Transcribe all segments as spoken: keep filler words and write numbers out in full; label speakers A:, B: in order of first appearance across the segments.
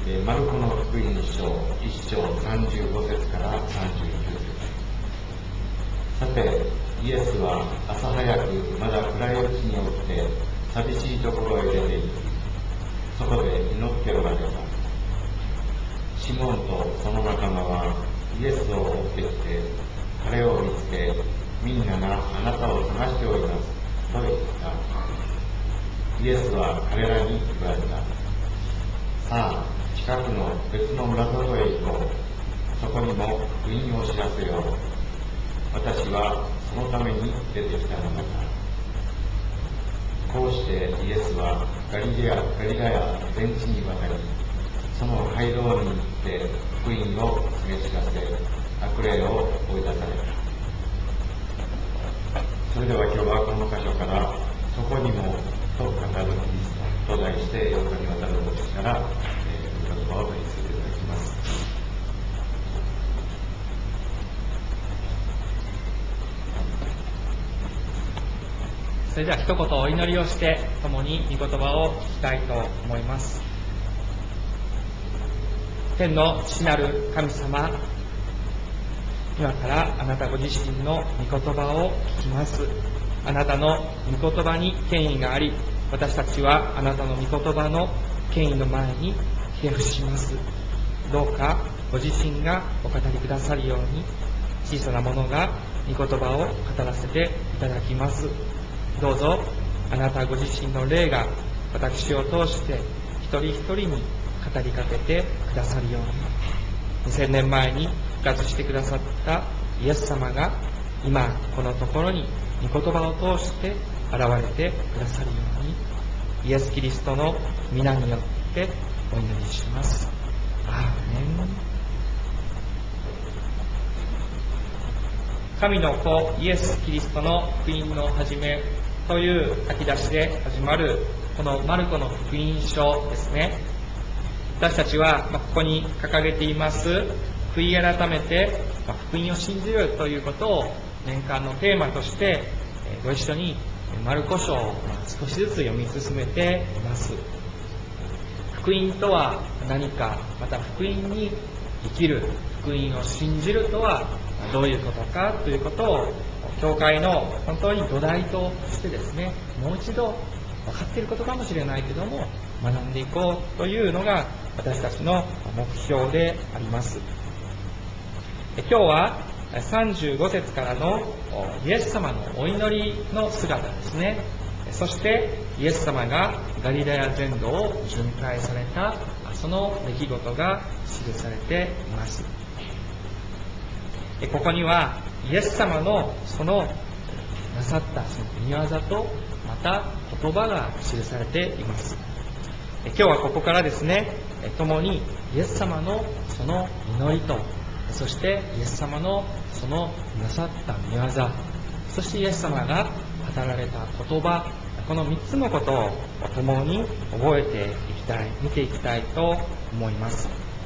A: えー、マルコの福音書いっ章さんじゅうご節からさんじゅうきゅう節。さて、イエスは朝早くまだ暗いうちに起きて寂しいところへ出て行き、そこで祈っておられた。シモンとその仲間はイエスを追ってきて、彼を見つけ、みんながあなたを探しておりますと言った。イエスは彼らに言われた。さあ、近くの別の村里へ行こう。そこにも福音を知らせよう。私はそのために出てきたのだから。こうしてイエスはガリレア、ガリラヤ全地に渡り、その街道に行って福音を告げ知らせ、悪霊を追い出された。それでは今日はこの箇所からそこにもと語るキリストと題してよっかにわたる牧師から、えー、言葉を取り付けていただきます。
B: それでは一言お祈りをして共に御言葉を聞きたいと思います。天の父なる神様、今からあなたご自身の御言葉を聞きます。あなたの御言葉に権威があり、私たちはあなたの御言葉の権威の前にひれ伏します。どうかご自身がお語りくださるように、小さなものが御言葉を語らせていただきます。どうぞあなたご自身の霊が私を通して一人一人に語りかけてくださるように、にせんねんまえに復活してくださったイエス様が今このところに御言葉を通して現れてくださるように、イエス・キリストの皆によってお祈りします。アーメン。神の子イエス・キリストの福音の始めという書き出しで始まるこのマルコの福音書ですね。私たちはここに掲げています悔い改めて福音を信じるということを年間のテーマとしてご一緒にマルコ書を少しずつ読み進めています。福音とは何か、また福音に生きる、福音を信じるとはどういうことかということを教会の本当に土台としてですね、もう一度分かっていることかもしれないけども学んでいこうというのが私たちの目標であります。今日はさんじゅうご節からのイエス様のお祈りの姿ですね。そしてイエス様がガリラヤ全土を巡回されたその出来事が記されています。ここにはイエス様のそのなさったその御業とまた言葉が記されています。今日はここからですね、共にイエス様のその祈りと、そしてイエス様のそのなさった御業、そしてイエス様が語られた言葉、このみっつのことを共に覚えていきたい、見ていきたいと思います。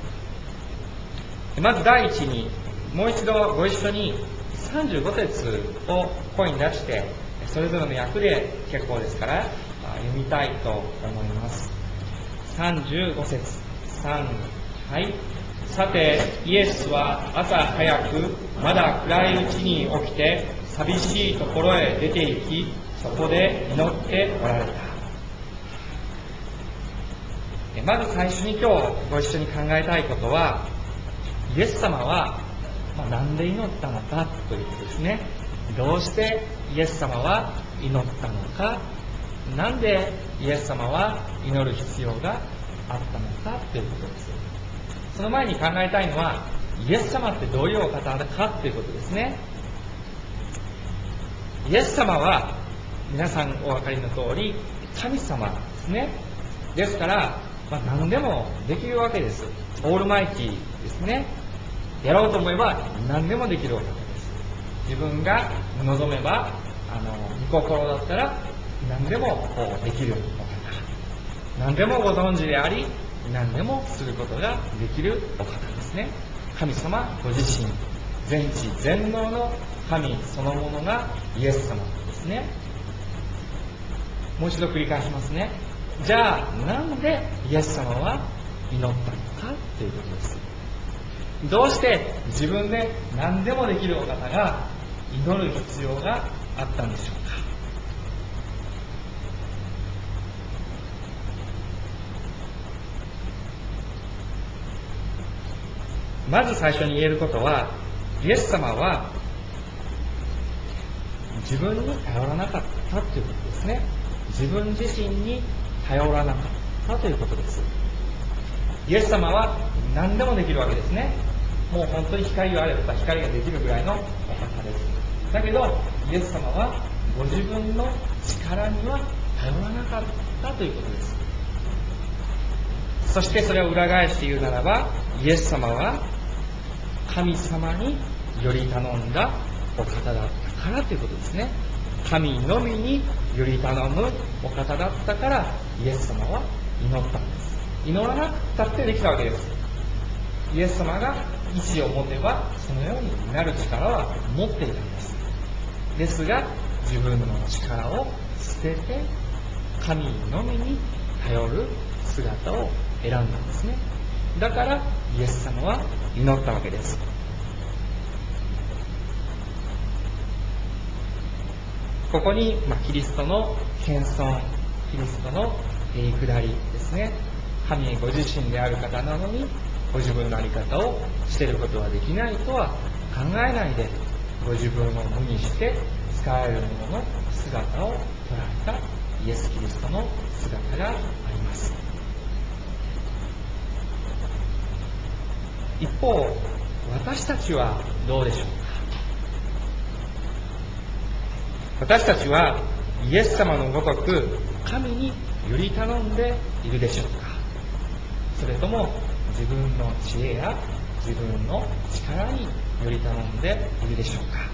B: まず第一に、もう一度ご一緒にさんじゅうご節を声に出して、それぞれの訳で結構ですから読みたいと思います。さんじゅうご節、さん、はい。さてイエスは朝早くまだ暗いうちに起きて寂しいところへ出て行き、そこで祈っておられた。まず最初に今日ご一緒に考えたいことは、イエス様はなんで祈ったのかということですね。どうしてイエス様は祈ったのか、なんでイエス様は祈る必要があったのかということです。その前に考えたいのは、イエス様ってどういうお方かということですね。イエス様は皆さんお分かりの通り神様ですね。ですから、まあ、何でもできるわけです。オールマイティーですね。やろうと思えば何でもできるお方です。自分が望めば、あの御心だったら何でもこうできるお方、何でもご存知であり、何でもすることができるお方ですね。神様ご自身、全知全能の神そのものがイエス様ですね。もう一度繰り返しますね。じゃあなんでイエス様は祈ったのかということです。どうして自分で何でもできるお方が祈る必要があったんでしょうか。まず最初に言えることは、イエス様は自分に頼らなかったということですね。自分自身に頼らなかったということです。イエス様は何でもできるわけですね。もう本当に光があれば光ができるぐらいのお方です。だけどイエス様はご自分の力には頼らなかったということです。そしてそれを裏返して言うならば、イエス様は神様により頼んだお方だったからということですね。神のみにより頼むお方だったからイエス様は祈ったんです。祈らなくたってできたわけです。イエス様が意志を持てばそのようになる力は持っていたんです。ですが自分の力を捨てて神のみに頼る姿を選んだんですね。だからイエス様は祈ったわけです。ここに、まあ、キリストの謙遜、キリストのへりくだりですね。神ご自身である方なのにご自分の在り方を捨てることはできないとは考えないで、ご自分を無にして仕える者の姿を捉えたイエス・キリストの姿があります。一方、私たちはどうでしょうか。私たちはイエス様のごとく神により頼んでいるでしょうか。それとも自分の知恵や自分の力により頼んでいるでしょうか。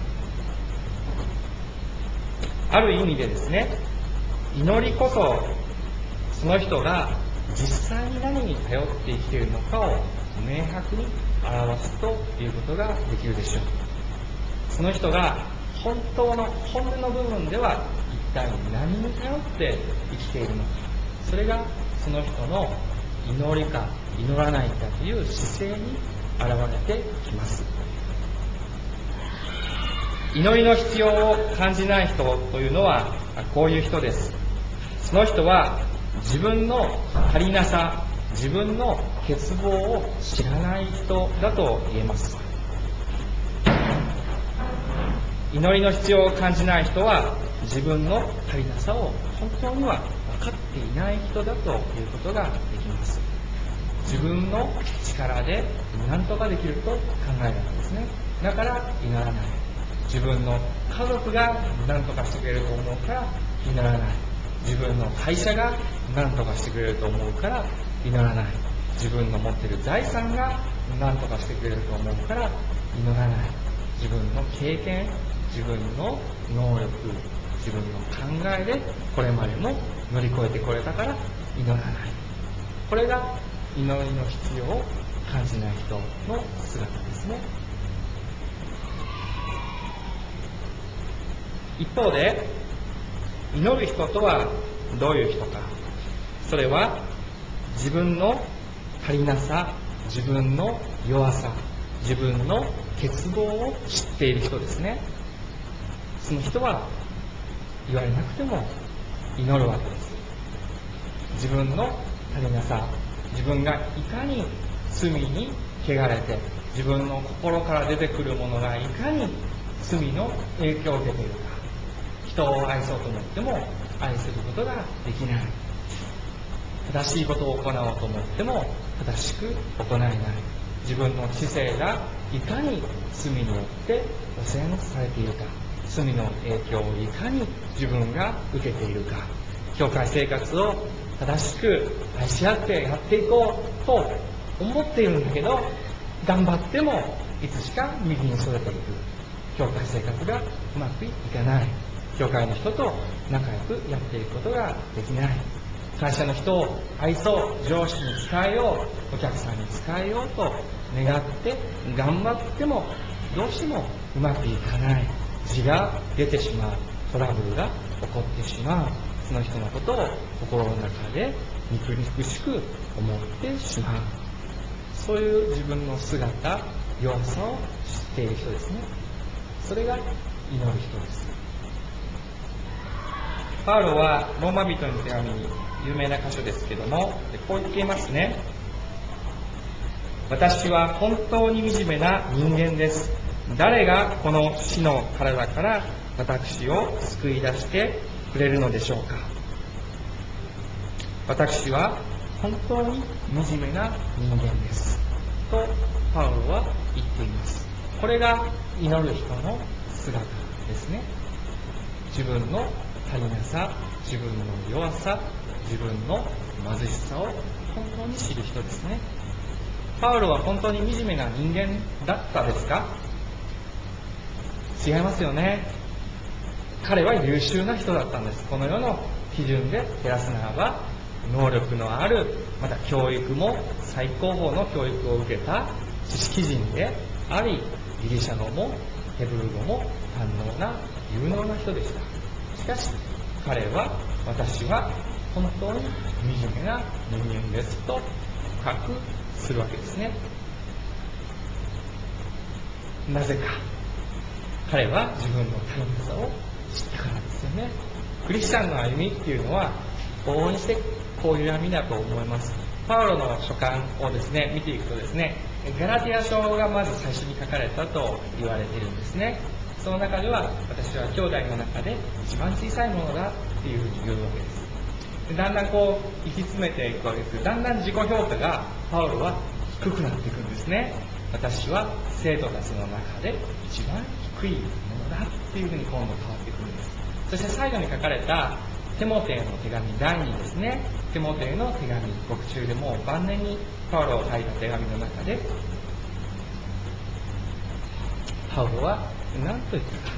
B: ある意味でですね、祈りこそその人が実際に何に頼って生きているのかを明白に表すということができるでしょう。その人が本当の本音の部分では一体何に頼って生きているのか、それがその人の祈りか祈らないかという姿勢に現れてきます。祈りの必要を感じない人というのはこういう人です。その人は自分の足りなさ、自分の欠乏を知らない人だと言えます。祈りの必要を感じない人は自分の足りなさを本当には分かっていない人だということができます。自分の力で何とかできると考えるんですね。だから祈らない。自分の家族が何とかしてくれると思うから祈らない。自分の会社が何とかしてくれると思うから祈らない。自分の持っている財産が何とかしてくれると思うから祈らない。自分の経験、自分の能力、自分の考えでこれまでも乗り越えてこれたから祈らない。これが祈りの必要を感じない人の姿ですね。一方で祈る人とはどういう人か。それは自分の足りなさ、自分の弱さ、自分の欠乏を知っている人ですね。その人は言われなくても祈るわけです。自分の足りなさ、自分がいかに罪に汚れて、自分の心から出てくるものがいかに罪の影響を受けているか、人を愛そうと思っても愛することができない。正しいことを行おうと思っても正しく行えない。自分の知性がいかに罪によって汚染されているか、罪の影響をいかに自分が受けているか、教会生活を正しく愛し合ってやっていこうと思っているんだけど、頑張ってもいつしか右にそれていく。教会生活がうまくいかない。教会の人と仲良くやっていくことができない。会社の人を愛そう、上司に仕えよう、お客さんに仕えようと願って頑張ってもどうしてもうまくいかない。字が出てしまう。トラブルが起こってしまう。その人のことを心の中で憎々しく思ってしまう。そういう自分の姿、弱さを知っている人ですね。それが祈る人です。パウロはローマ人の手紙に有名な箇所ですけども、こう言っていますね。私は本当に惨めな人間です。誰がこの死の体から私を救い出してくれるのでしょうか。私は本当に惨めな人間ですとパウロは言っています。これが祈る人の姿ですね。自分の足りなさ、自分の弱さ、自分の貧しさを本当に知る人ですね。パウロは本当に惨めな人間だったですか？違いますよね。彼は優秀な人だったんです。この世の基準で照らすならば、能力のある、また教育も最高峰の教育を受けた知識人であり、ギリシャ語もヘブル語も堪能な有能な人でした。しかし彼は、私は本当に惨めな人間ですと告白するわけですね。なぜか。彼は自分の足りなさを知ったからですよね。クリスチャンの歩みっていうのは往々にしてこういう歩みだと思います。パウロの書簡をですね見ていくとですね、ガラティア書がまず最初に書かれたと言われているんですね。その中では、私は兄弟の中で一番小さいものだっていうふうに言うわけです。でだんだんこう行き詰めていくわけです。だんだん自己評価がパウロは低くなっていくんですね。私は生徒たちの中で一番低いものだっていうふうに今度変わってくるんです。そして最後に書かれたテモテへの手紙だいにですね、テモテへの手紙、獄中でもう晩年にパウロを書いた手紙の中で、パウロは何と言ったか。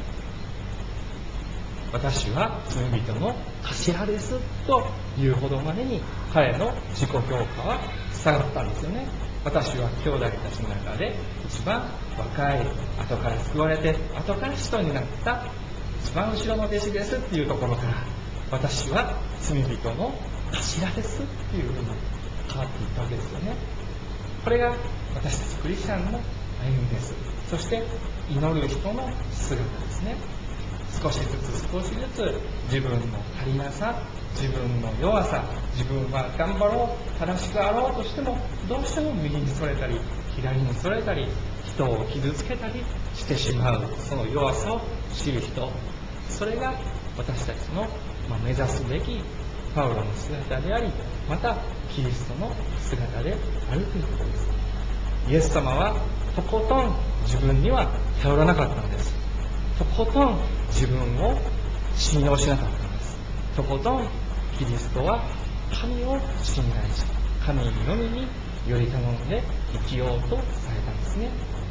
B: 私は罪人の頭ですというほどまでに彼の自己評価は下がったんですよね。私は兄弟たちの中で一番若い、後から救われて後から使徒になった一番後ろの弟子ですっていうところから、私は罪人の頭ですっていうふうに変わっていったわけですよね。これが私たちクリスチャンの歩みです。そして祈る人の姿ですね。少しずつ少しずつ自分の足りなさ、自分の弱さ、自分は頑張ろう、正しくあろうとしてもどうしても右にそれたり左にそれたり、人を傷つけたりしてしまう、その弱さを知る人、それが私たちの目指すべきパウロの姿であり、またキリストの姿であるということです。イエス様はとことん自分には頼らなかったんです。とことん自分を信用しなかったんです。とことんキリストは神を信頼し、神のみにより頼んで生きようとされたんですね。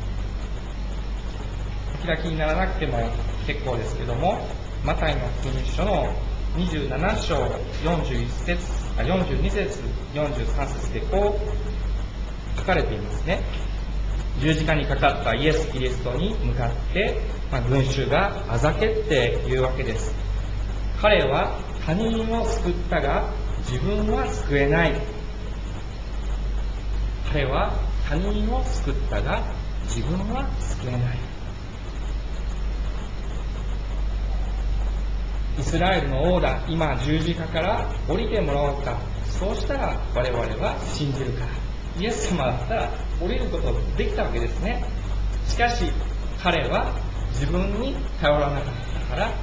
B: お開きにならなくても結構ですけども、マタイの福音書のにじゅうなな章よんじゅういち節、あよんじゅうに節、よんじゅうさん節でこう書かれていますね。十字架にかかったイエス・キリストに向かって、まあ、群衆があざけって言うわけです。彼は他人を救ったが自分は救えない。彼は他人を救ったが自分は救えない。イスラエルの王だ、今十字架から降りてもらおうか。そうしたら我々は信じるから。イエス様だったら降りることできたわけですね。しかし彼は自分に頼らなかったから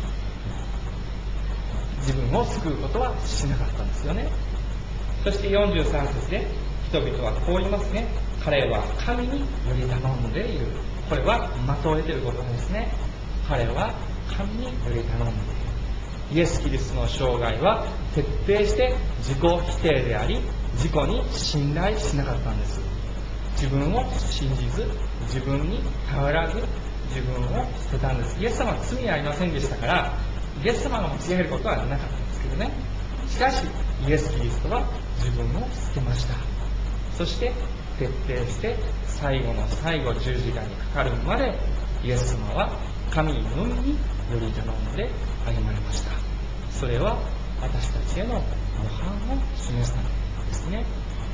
B: 自分を救うことはしなかったんですよね。そしてよんじゅうさん節で人々はこう言いますね。彼は神により頼んでいる。これは的を得ていることですね。彼は神により頼んでいる。イエス・キリストの生涯は徹底して自己否定であり、自己に信頼しなかったんです。自分を信じず、自分に頼らず、自分を捨てたんです。イエス様は罪ありませんでしたから、イエス様が間違えることはなかったんですけどね。しかしイエス・キリストは自分を捨てました。そして徹底して最後の最後十字架にかかるまでイエス様は神のみにより頼んで歩まれました。それは私たちへの模範を示すためですね。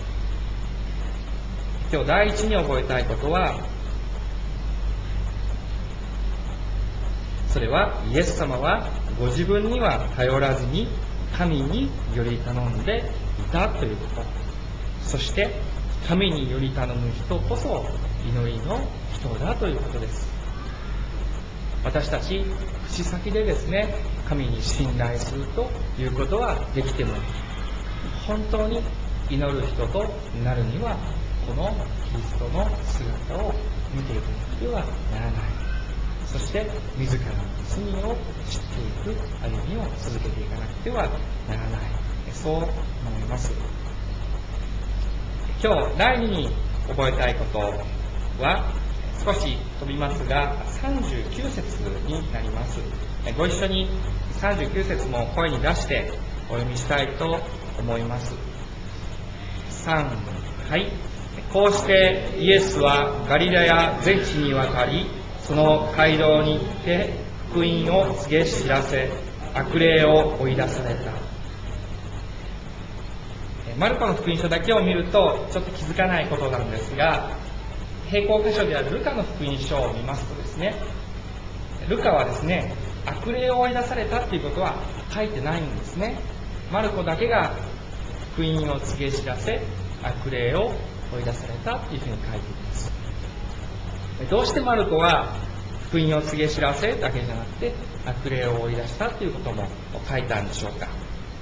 B: 今日第一に覚えたいことは、それはイエス様はご自分には頼らずに神により頼んでいたということ。そして神により頼む人こそ祈りの人だということです。私たち口先でですね、神に信頼するということはできても、本当に祈る人となるにはこのキリストの姿を見ていかなくてはならない。そして自らの罪を知っていく歩みを続けていかなくてはならない。そう思います。今日第二に覚えたいことは、少し飛びますがさんじゅうきゅう節になります。ご一緒にさんじゅうきゅう節も声に出してお読みしたいと思います。さん、はい。こうしてイエスはガリラヤ全地に渡り、その街道に行って福音を告げ知らせ、悪霊を追い出された。マルコの福音書だけを見るとちょっと気づかないことなんですが、並行箇所であるルカの福音書を見ますとですね、ルカはですね、悪霊を追い出されたっていうことは書いてないんですね。マルコだけが福音を告げ知らせ、悪霊を追い出されたっていうふうに書いています。どうしてマルコは福音を告げ知らせだけじゃなくて悪霊を追い出したっていうことも書いたんでしょうか。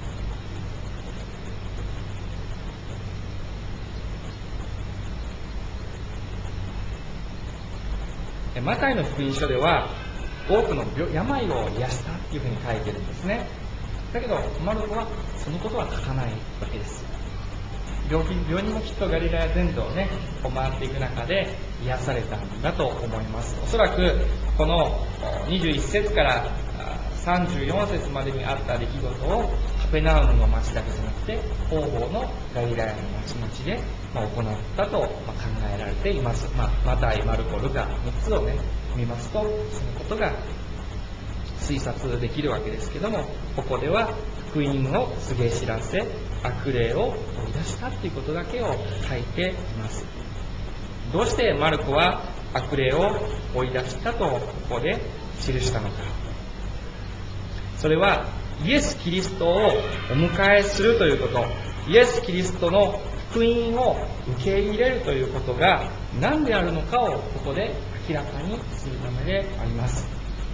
B: マタイの福音書では多くの病を癒したというふうに書いてるんですね。だけどマルコはそのことは書かないわけです。病気病人もきっとガリラヤ全土をね回っていく中で癒されたんだと思います。おそらくこのにじゅういち節からさんじゅうよん節までにあった出来事をカペナウムの町だけじゃなくて方々のガリラヤの町々で行ったと考えられています。まあ、マタイ、マルコ、ルカみっつをね見ますとそのことが推察できるわけですけども、ここでは福音を告げ知らせ、悪霊を追い出したということだけを書いています。どうしてマルコは悪霊を追い出したとここで記したのか。それはイエス・キリストをお迎えするということ、イエス・キリストの福音を受け入れるということが何であるのかをここで明らかにするためであります。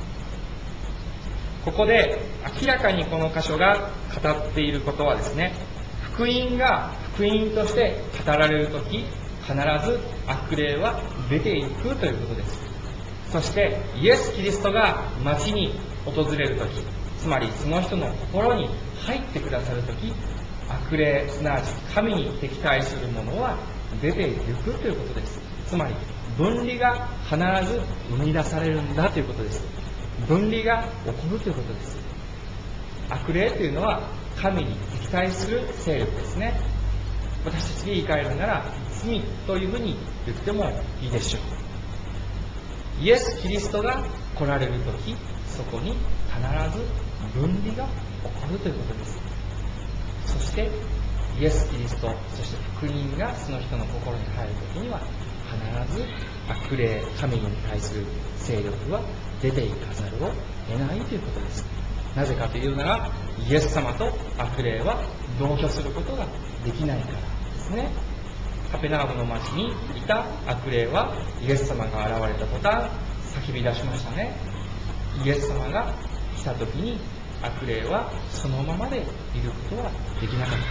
B: ここで明らかにこの箇所が語っていることはですね、福音が福音として語られるとき、必ず悪霊は出ていくということです。そしてイエス・キリストが町に訪れるとき、つまりその人の心に入ってくださるとき、悪霊、すなわち神に敵対するものは出ていくということです。つまり分離が必ず生み出されるんだということです。分離が起こるということです。悪霊というのは神に敵対する勢力ですね。私たちで言い換えるなら罪というふうに言ってもいいでしょう。イエス・キリストが来られるとき、そこに必ず分離が起こるということです。そしてイエス・キリスト、そして福音がその人の心に入るときには必ず悪霊、神に対する勢力は出ていかざるを得ないということです。なぜかというなら、イエス様と悪霊は同居することができないからですね。カペナウムの町にいた悪霊はイエス様が現れた途端叫び出しましたね。イエス様が来た時に悪霊はそのままでいることはできなかった。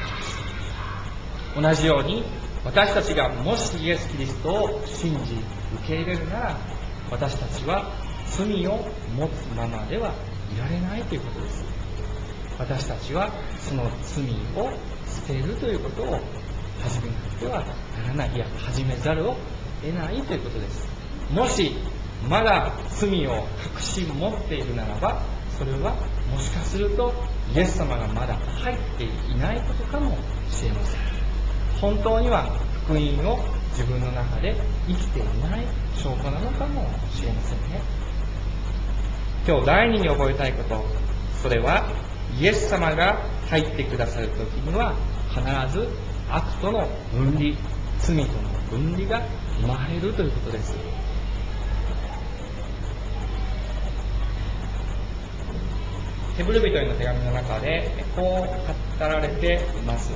B: 同じように私たちがもしイエス・キリストを信じ受け入れるなら、私たちは罪を持つままではいられないということです。私たちはその罪を捨てるということを始めなくてはならない、いや始めざるを得ないということです。もしまだ罪を隠し持っているならば、それはもしかするとイエス様がまだ入っていないことかもしれません。本当には福音を自分の中で生きていない証拠なのかもしれませんね。今日第二に覚えたいこと、それはイエス様が入ってくださるときには、必ず悪との分離、罪との分離が生まれるということです。ヘブル人への手紙の中でこう語られています。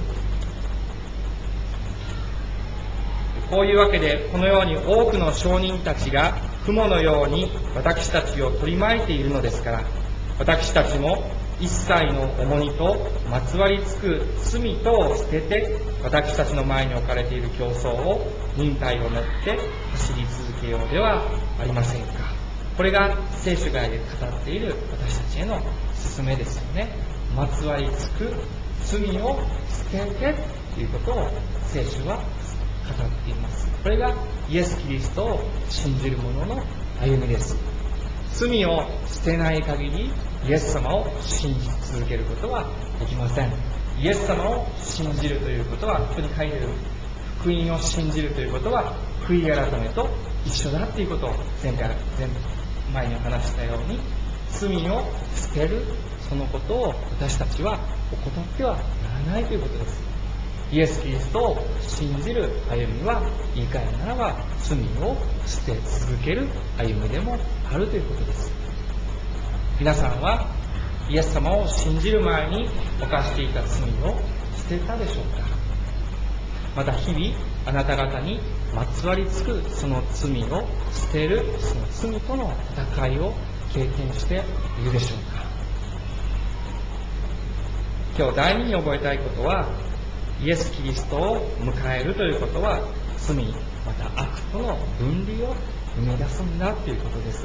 B: こういうわけで、このように多くの証人たちが雲のように私たちを取り巻いているのですから、私たちも一切の重荷とまつわりつく罪とを捨てて、私たちの前に置かれている競争を忍耐を持って走り続けようではありませんか。これが聖書が語っている私たちへの勧めですよね。まつわりつく罪を捨ててということを聖書は語っています。これがイエス・キリストを信じる者の歩みです。罪を捨てない限り、イエス様を信じ続けることはできません。イエス様を信じるということは、ここに書いている福音を信じるということは、悔い改めと一緒だということを前回、前前に話したように、罪を捨てる、そのことを私たちは怠ってはならないということです。イエス・キリストを信じる歩みは、言い換えるならば罪を捨て続ける歩みでもあるということです。皆さんはイエス様を信じる前に犯していた罪を捨てたでしょうか。また日々あなた方にまつわりつくその罪を捨てる、その罪との戦いを経験しているでしょうか。今日第二に覚えたいことは、イエス・キリストを迎えるということは、罪また悪との分離を生み出すんだということです。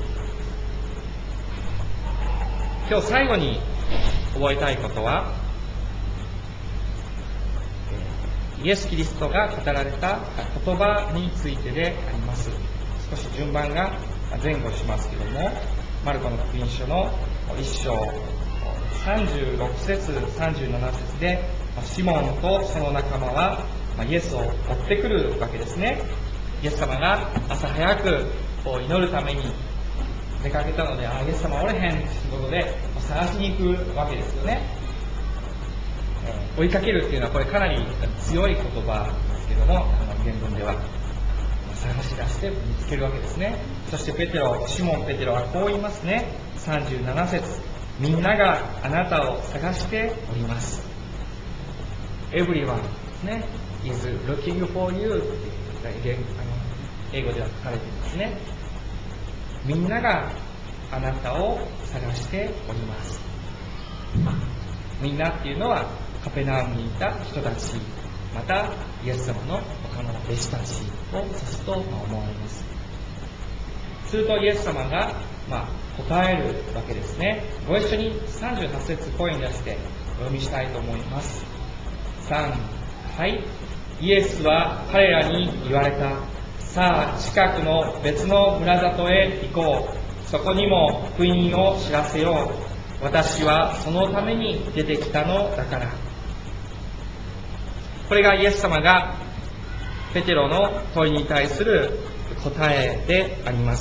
B: 今日最後に覚えたいことは、イエス・キリストが語られた言葉についてであります。少し順番が前後しますけれども、マルコの福音書のいっ章さんじゅうろく節さんじゅうなな節で、シモンとその仲間はイエスを追ってくるわけですね。イエス様が朝早く祈るために出かけたので、あ、イエス様おれへんということで探しに行くわけですよね。追いかけるっていうのはこれかなり強い言葉ですけども、あの原文では探し出して見つけるわけですね。そしてペテロ、シモン・ペテロはこう言いますね。さんじゅうなな節、みんながあなたを探しております。Everyone ですね is looking for you って英語では書かれていますね。みんながあなたを探しております。みんなっていうのはカペナウムにいた人たち、またイエス様の他の弟子たちを指すと思われます。するとイエス様が、まあ、答えるわけですね。ご一緒にさんじゅうはち節声に出してお読みしたいと思います。さん、はい。イエスは彼らに言われた。さあ、近くの別の村里へ行こう。そこにも福音を知らせよう。私はそのために出てきたのだから。これがイエス様がペテロの問いに対する答えであります。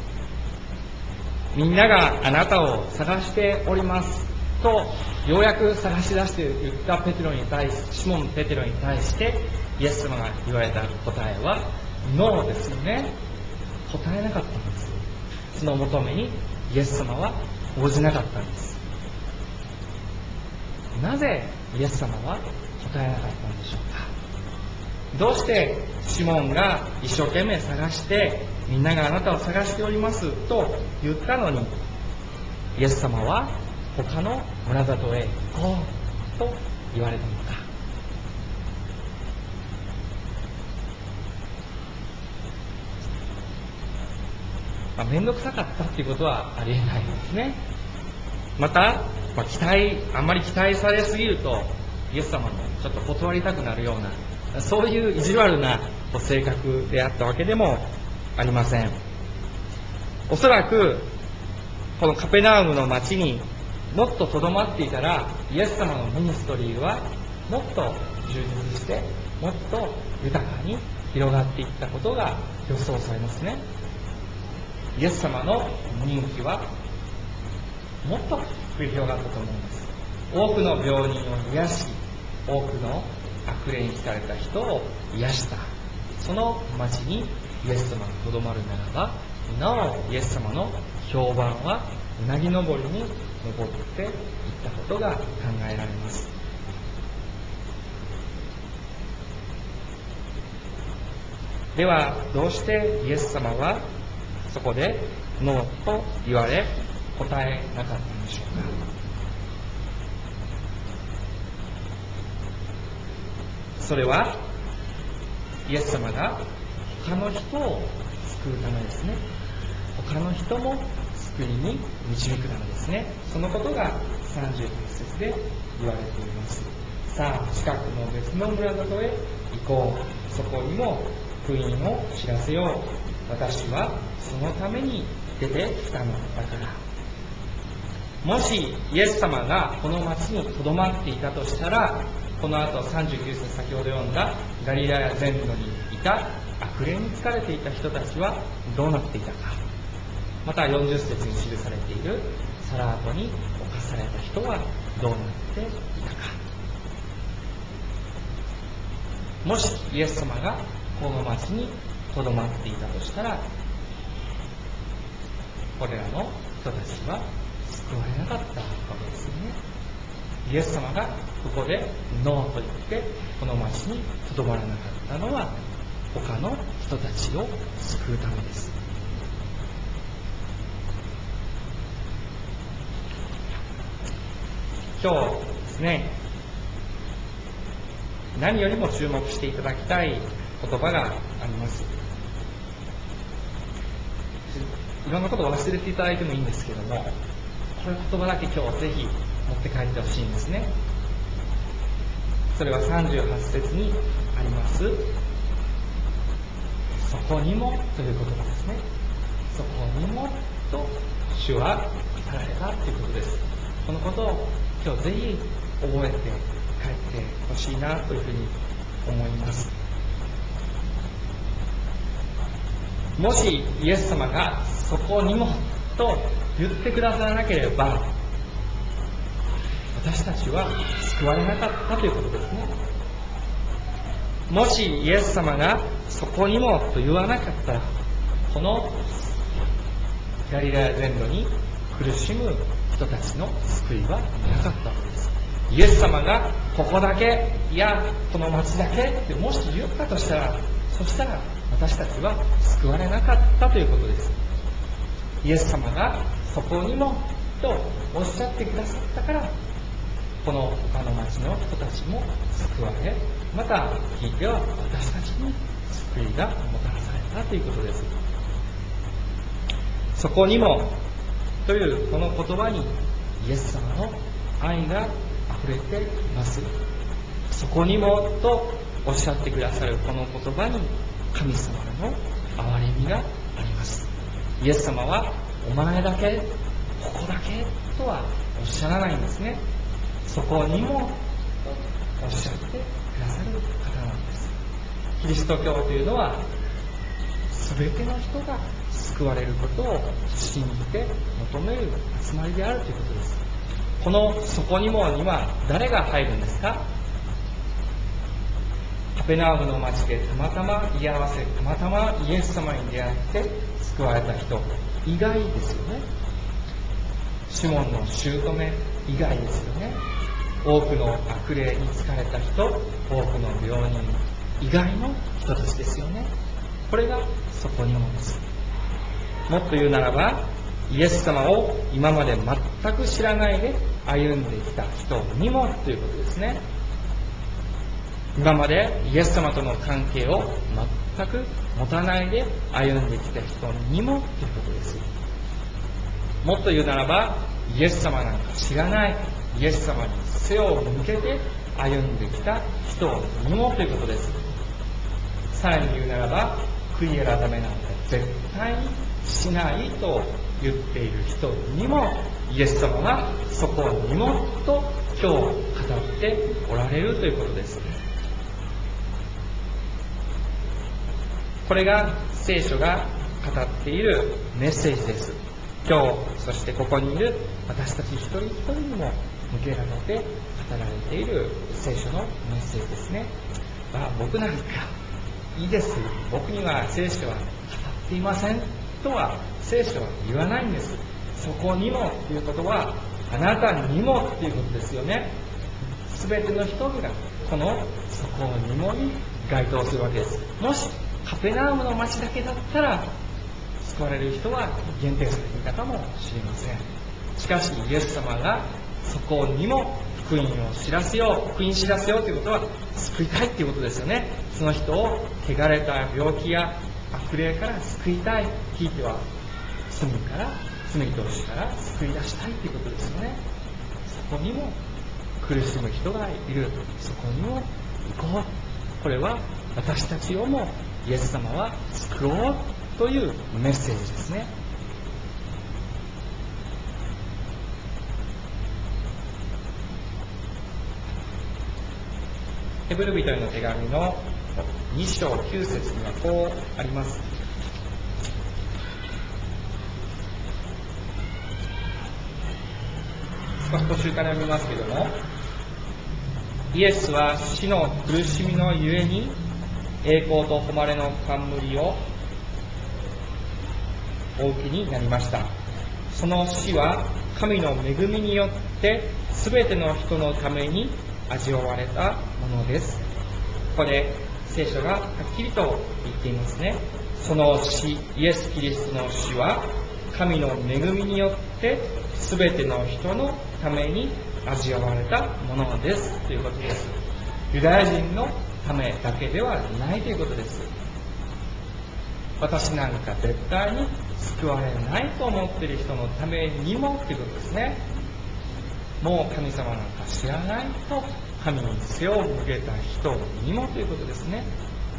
B: みんながあなたを探しておりますと、ようやく探し出して言ったペテロに対し、シモン・ペテロに対してイエス様が言われた答えはノーですよね。答えなかったんです。その求めにイエス様は応じなかったんです。なぜイエス様は答えなかったんでしょうか。どうしてシモンが一生懸命探して、みんながあなたを探しておりますと言ったのに、イエス様は他の村里へ行こうと言われたのか。まあ、めんどくさかったっていうことはありえないですね。また、まあ、期待あんまり期待されすぎるとイエス様もちょっと断りたくなるような、そういう意地悪な性格であったわけでもありません。おそらくこのカペナウムの町にもっととどまっていたら、イエス様のミニストリーはもっと充実して、もっと豊かに広がっていったことが予想されますね。イエス様の人気はもっと繰り広がったと思います。 多くの病人を癒し、多くの悪霊に疲れた人を癒した。その町にイエス様がとどまるならば、なおイエス様の評判はうなぎ登りに登っていったことが考えられます。ではどうしてイエス様はそこでノーと言われ答えなかったのでしょうか。それはイエス様が他の人を救うためですね。他の人も救いに導くためですね。そのことがさんじゅうはち節で言われています。さあ近くの別の村里へ行こう。そこにも福音を知らせよう。私はそのために出てきたのだから。もしイエス様がこの町にとどまっていたとしたら、この後さんじゅうきゅう節先ほど読んだガリラヤ全土にいた悪霊に疲れていた人たちはどうなっていたか。またよんじゅう節に記されているサラートに侵された人はどうなっていたか。もしイエス様がこの町にとどまっていたとしたら、これらの人たちは救われなかったわけですよね。イエス様がここでノーと言ってこの町にとどまらなかったのは、他の人たちを救うためです。今日ですね、何よりも注目していただきたい言葉があります。いろんなことを忘れていただいてもいいんですけども、これ言葉だけ今日ぜひ持って帰ってほしいんですね。それはさんじゅうはち節にありますそこにもという言葉ですね。そこにもと主は語られたということです。このことを今日ぜひ覚えて帰ってほしいなというふうに思います。もしイエス様がそこにもと言ってくださらなければ、私たちは救われなかったということですね。もしイエス様がそこにもと言わなかったら、このガリラヤ全土に苦しむ人たちの救いはなかったわけです。イエス様がここだけ、いやこの町だけってもし言ったとしたら、そしたら私たちは救われなかったということです。イエス様がそこにもとおっしゃってくださったから、この他の町の人たちも救われ、また聞いては私たちに救いがもたらされたということです。そこにもというこの言葉にイエス様の愛が溢れています。そこにもとおっしゃってくださるこの言葉に神様の憐れみがあります。イエス様はお前だけ、ここだけとはおっしゃらないんですね。そこにもとおっしゃってくださる方なんです。キリスト教というのは全ての人が救われることを信じて求める集まりであるということです。このそこにもには誰が入るんですか？カペナウムの町でたまたま居合わせ、たまたまイエス様に出会って救われた人以外ですよね。シモンの姑以外ですよね。多くの悪霊に疲れた人、多くの病人以外の人たちですよね。これがそこにもです。もっと言うならば、イエス様を今まで全く知らないで歩んできた人にもということですね。今までイエス様との関係を全く持たないで歩んできた人にもということです。もっと言うならば、イエス様なんか知らない、イエス様に背を向けて歩んできた人にもということです。さらに言うならば、悔い改めなんか絶対にしないと言っている人にも、イエス様はそこにもと今日語っておられるということです。これが聖書が語っているメッセージです。今日、そしてここにいる私たち一人一人にも向けられて語られている聖書のメッセージですね。あ、僕なんかいいです、僕には聖書は語っていませんとは聖書は言わないんです。そこにもということはあなたにもということですよね。すべての人がこのそこにもに該当するわけです。もしカペナウムの町だけだったら救われる人は限定されていたかもしれません。しかしイエス様がそこにも福音を知らせよう、福音知らせようということは救いたいということですよね。その人を汚れた病気や悪霊から救いたい、ひいては罪から罪と死から救い出したいということですよね。そこにも苦しむ人がいる、そこにも行こう。これは私たちをもイエス様は救おうというメッセージですね。ヘブル人への手紙のに章きゅう節にはこうあります。少し途中から読みますけれども、イエスは死の苦しみのゆえに栄光と誉れの冠をお受けになりました。その死は神の恵みによってすべての人のために味わわれたものです。ここで聖書がはっきりと言っていますね。その死、イエス・キリストの死は神の恵みによってすべての人のために味わわれたものですということです。ユダヤ人のためだけではないということです。私なんか絶対に救われないと思っている人のためにもということですね。もう神様なんか知らないと神に背を向けた人にもということですね。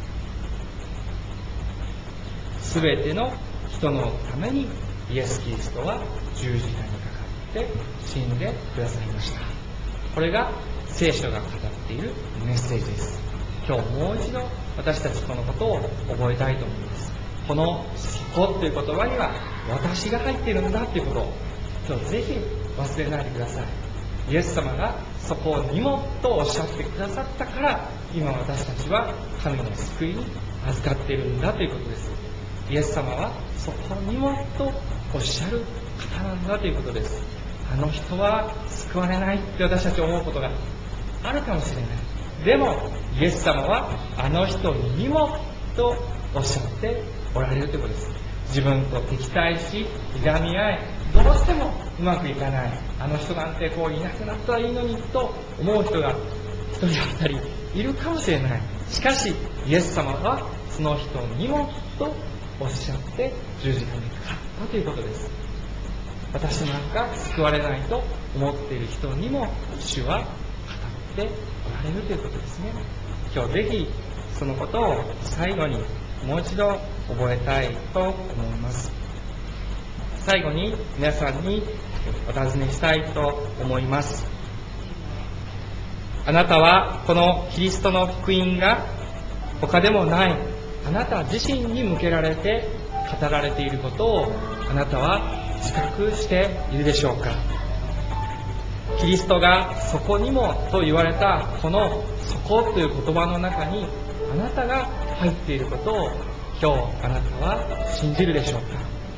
B: すべての人のためにイエス・キリストは十字架にかかって死んでくださいました。これが聖書が語っているメッセージです。今日もう一度私たちこのことを覚えたいと思います。このそこという言葉には私が入っているんだということを今日ぜひ忘れないでください。イエス様がそこにもとおっしゃってくださったから今私たちは神の救いに預かっているんだということです。イエス様はそこにもとおっしゃる方なんだということです。あの人は救われないって私たち思うことがあるかもしれない。でもイエス様はあの人にもとおっしゃっておられるということです。自分と敵対しいがみ合い、どうしてもうまくいかない、あの人なんてこういなくなったらいいのにと思う人が一人や二人いるかもしれない。しかしイエス様はその人にもとおっしゃって十字架にかかったということです。私なんか救われないと思っている人にも主は語っておられるということですね。今日ぜひそのことを最後にもう一度覚えたいと思います。最後に皆さんにお尋ねしたいと思います。あなたはこのキリストの福音が他でもないあなた自身に向けられて語られていることをあなたは自覚しているでしょうか。キリストがそこにもと言われたこのそこという言葉の中にあなたが入っていることを今日あなたは信じるでしょうか。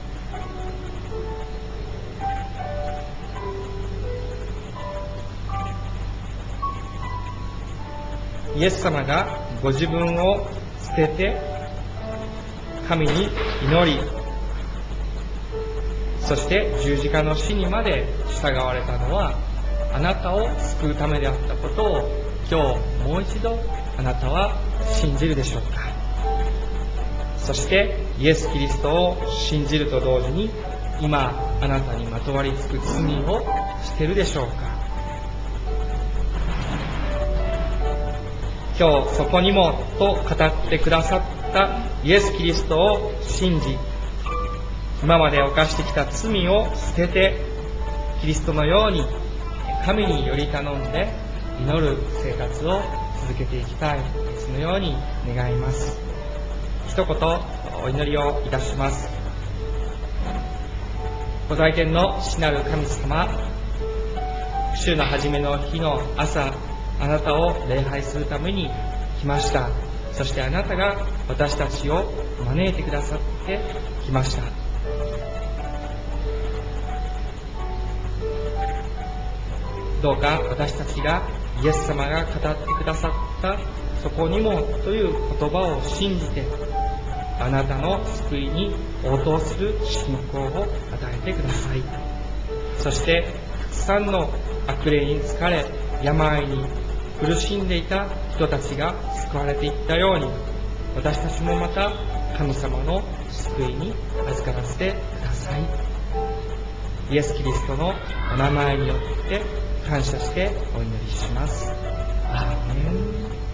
B: イエス様がご自分を捨てて神に祈り、そして十字架の死にまで従われたのはあなたを救うためであったことを今日もう一度あなたは信じるでしょうか。そしてイエス・キリストを信じると同時に今あなたにまとわりつく罪を捨てるでしょうか。今日そこにもと語ってくださったイエス・キリストを信じ、今まで犯してきた罪を捨ててキリストのように神により頼んで祈る生活を続けていきたい、そのように願います。一言お祈りをいたします。ご在天の父なる神様、 週の初めの日の朝、あなたを礼拝するために来ました。そしてあなたが私たちを招いてくださってきました。どうか私たちがイエス様が語ってくださったそこにもという言葉を信じて、あなたの救いに応答する信仰を与えてください。そしてたくさんの悪霊に疲れ病に苦しんでいた人たちが救われていったように、私たちもまた神様の救いに預からせてください。イエス・キリストのお名前によって感謝してお祈りします。アーメン。